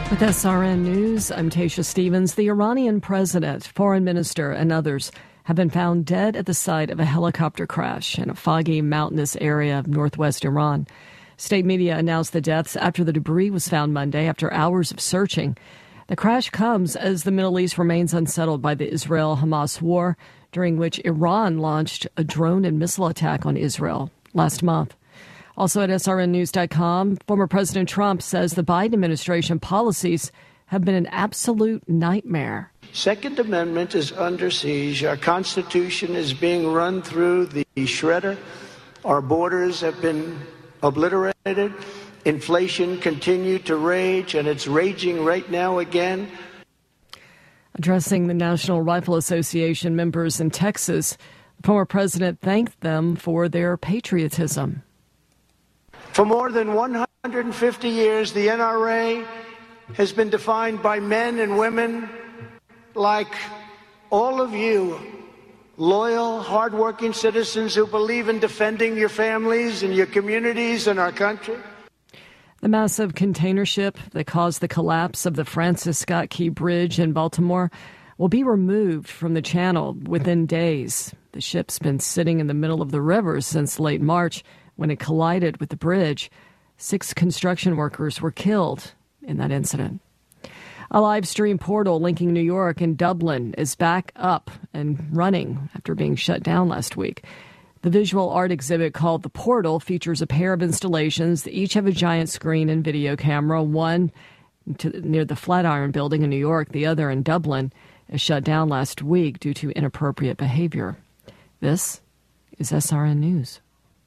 With SRN News, I'm Tasha Stevens. The Iranian president, foreign minister, and others have been found dead at the site of a helicopter crash in a foggy, mountainous area of northwest Iran. State media announced the deaths after the debris was found Monday after hours of searching. The crash comes as the Middle East remains unsettled by the Israel-Hamas war, during which Iran launched a drone and missile attack on Israel last month. Also at srnnews.com, former President Trump says the Biden administration policies have been an absolute nightmare. Second Amendment is under siege. Our Constitution is being run through the shredder. Our borders have been obliterated. Inflation continued to rage, and it's raging right now again. Addressing the National Rifle Association members in Texas, the former president thanked them for their patriotism. For more than 150 years, the NRA has been defined by men and women like all of you, loyal, hardworking citizens who believe in defending your families and your communities and our country. The massive container ship that caused the collapse of the Francis Scott Key Bridge in Baltimore will be removed from the channel within days. The ship's been sitting in the middle of the river since late March when it collided with the bridge. 6 construction workers were killed in that incident. A live stream portal linking New York and Dublin is back up and running after being shut down last week. The visual art exhibit called The Portal features a pair of installations that each have a giant screen and video camera. One near the Flatiron Building in New York, the other in Dublin, is shut down last week due to inappropriate behavior. This is SRN News.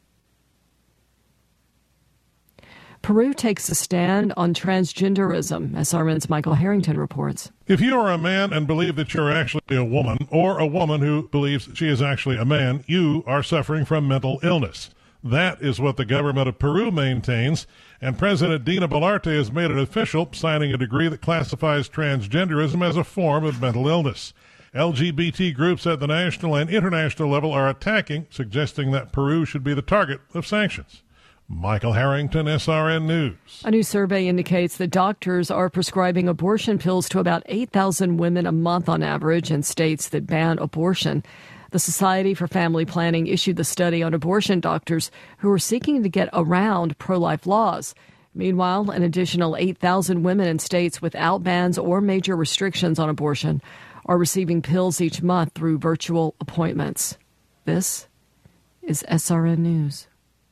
Peru takes a stand on transgenderism. SRN's Michael Harrington reports. If you are a man and believe that you're actually a woman, or a woman who believes she is actually a man, you are suffering from mental illness. That is what the government of Peru maintains, and President Dina Boluarte has made it official, signing a decree that classifies transgenderism as a form of mental illness. LGBT groups at the national and international level are attacking, suggesting that Peru should be the target of sanctions. Michael Harrington, SRN News. A new survey indicates that doctors are prescribing abortion pills to about 8,000 women a month on average in states that ban abortion. The Society for Family Planning issued the study on abortion doctors who are seeking to get around pro-life laws. Meanwhile, an additional 8,000 women in states without bans or major restrictions on abortion are receiving pills each month through virtual appointments. This is SRN News.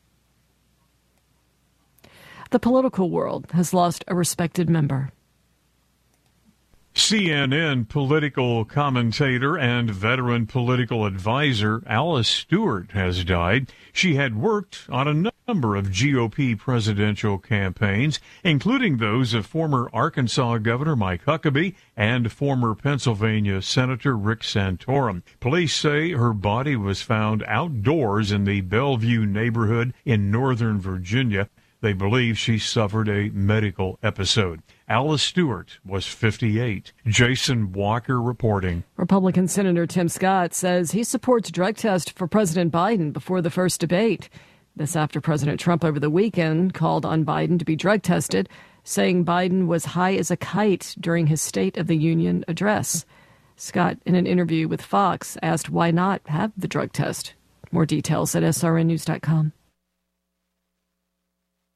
The political world has lost a respected member. CNN political commentator and veteran political advisor Alice Stewart has died. She had worked on a number of GOP presidential campaigns, including those of former Arkansas Governor Mike Huckabee and former Pennsylvania Senator Rick Santorum. Police say her body was found outdoors in the Bellevue neighborhood in Northern Virginia. They believe she suffered a medical episode. Alice Stewart was 58. Jason Walker reporting. Republican Senator Tim Scott says he supports drug tests for President Biden before the first debate. This after President Trump over the weekend called on Biden to be drug tested, saying Biden was high as a kite during his State of the Union address. Scott, in an interview with Fox, asked why not have the drug test. More details at srnnews.com.